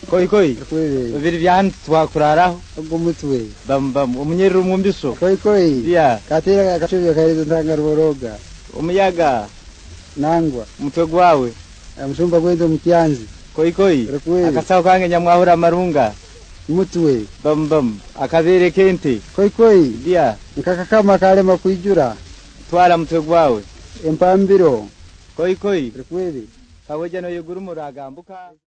Koi koi. Kweli. Virivian twakuraraho. Ubwo mutwe. Bam umunyeru mwumbiso. Koi. Yeah. Katera gacuye kairizo ntanga ruboroga. Umuyaga. Nangwa. Mutwe gwawe. Amushumba kwendo mutyanzi. Koi. Akasaho kange nyamwahura amarunga. Mutwe. Bam. Akabere kente. Koi. Yeah. Nkaka kama kale makwijura. Twala mutwe gwawe. Empambiro. Koi. Kweli. Kaweja no yuguru muragambuka.